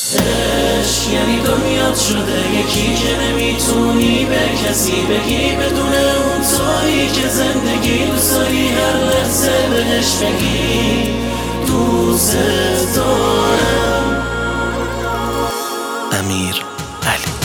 عشق یعنی دنیات شده یکی که نمیتونی به کسی بگی بدون اون طوری که زندگی دوست داری هر لحظه بهش بگی دوست دارم. امیر علی.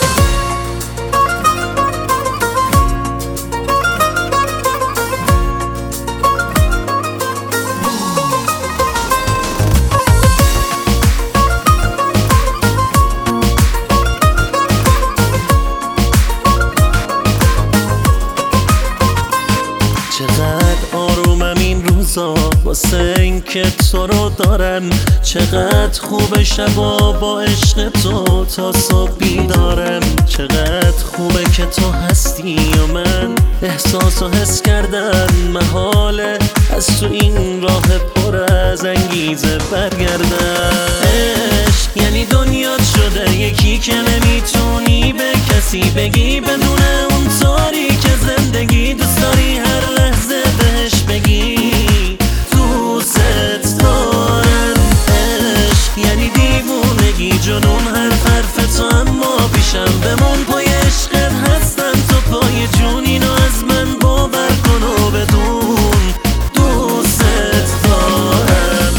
چقدر آرومم این روزا واسه این که تو رو دارم، چقدر خوب شبا با عشق تو تا صبح بیدارم، چقدر خوبه که تو هستی و من احساس و حس کردم محاله از تو این راه پر از انگیزه برگردم. عشق یعنی دنیات شده یکی که نمیتونی به کسی بگی بدون اون طوری که زندگی دوست داری هر لحظه بهش بگی دوست دارم. عشق یعنی دیوونگی جنون حرف تو اما پیشم بمون پای عشقت هستم تو پای جون اینو از من باور کن و بدون دوست دارم.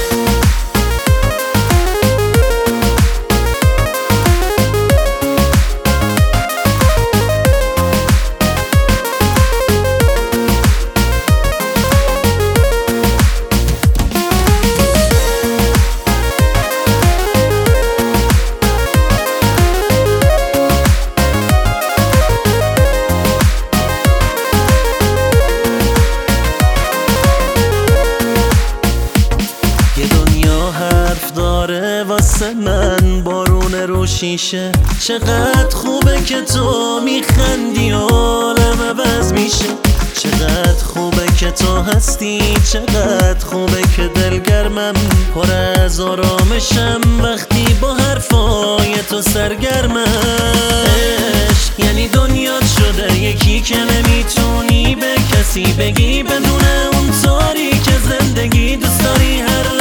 واسه من بارون رو شیشه، چقدر خوبه که تو میخندی و عالم عوض میشه، چقدر خوبه که تو هستی، چقدر خوبه که دلگرمم پر از آرامشم وقتی با حرفای تو سرگرمم. عشق یعنی دنیات شده یکی که نمیتونی به کسی بگی بدون اون طوری که زندگی دوست داری هر